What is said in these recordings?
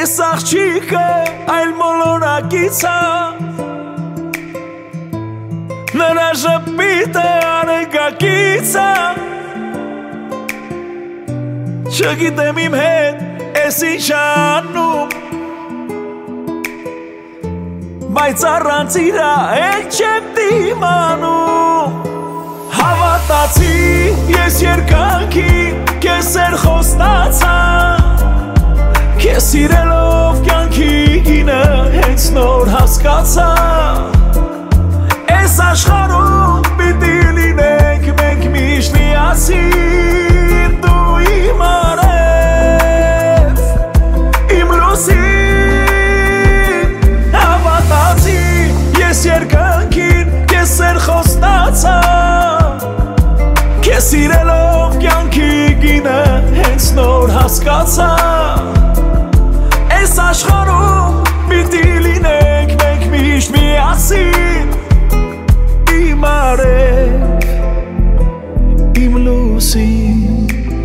ეს աղջիկը այլ մոլորակից է նրա ժպիտը արեգակից է չգիտեմ իմ հետ ես ինչ անում բայց առանց իրա էլ չեմ դիմանում հավատացի ես երկանքի քեզ էր խոստացա քեզ սիրելով կյանքի գինը հենց նոր հասկացա այս աշխարհում պիտի լինենք մենք միշտ միասին դու իմ արև իմ լուսին հավատացի ես երկանքին քեզ էր խոստացա քեզ սիրելով կյանքի գինը հենց նոր հասկացա այս աշխարհում պիտի լինենք մենք միշտ միասին իմ արև իմ լուսին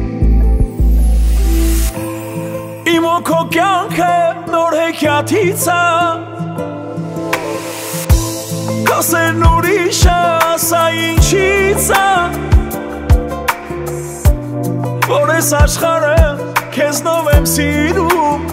իմ ու քո կյանքը նոր հեքիաթից է քո սերն ուրիշը ասա ինչից է որ այս աշխարհը քեզնով եմ սիրում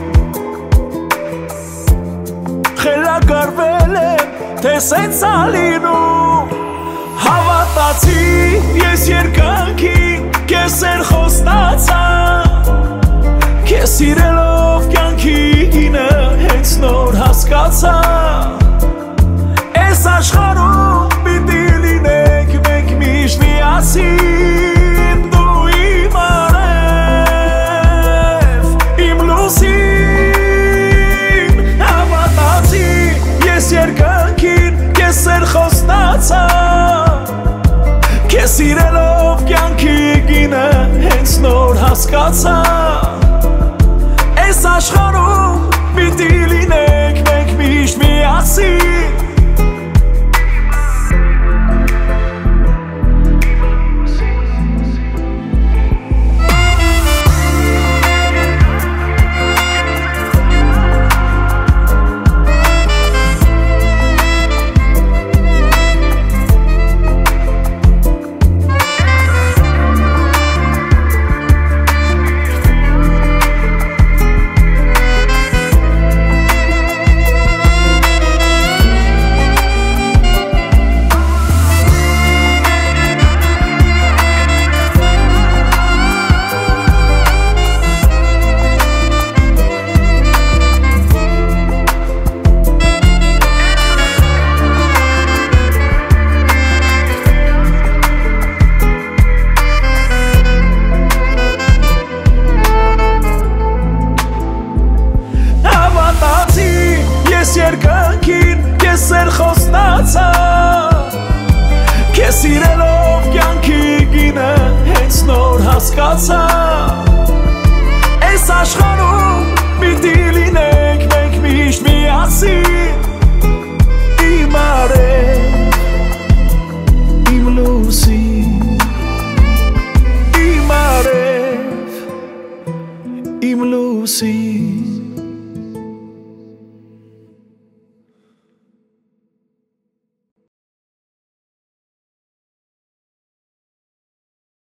խելագարվել եմ թե սենց ա լինում հավատացի ես երկանքին քեզ էր խոստացա քեզ սիրելով կյանքի գինը հենց նոր հասկացա այս աշխարհում պիտի լինենք մենք միշտ միասին դու իմ արև իմ լուսին հավատացի ես երկանքին քեզ էր խոստացա քեզ սիրելով կյանքի գինը հենց նոր հասկացա այս աշխարհում պիտի լինենք մենք միշտ միասին երկանքին քեզ էր խոստացա քեզ սիրելով կյանքի գինը հենց նոր հասկացա այս աշխարհում պիտի լինենք մենք միշտ միասին իմ արև իմ լուսին իմ արև իմ լուսին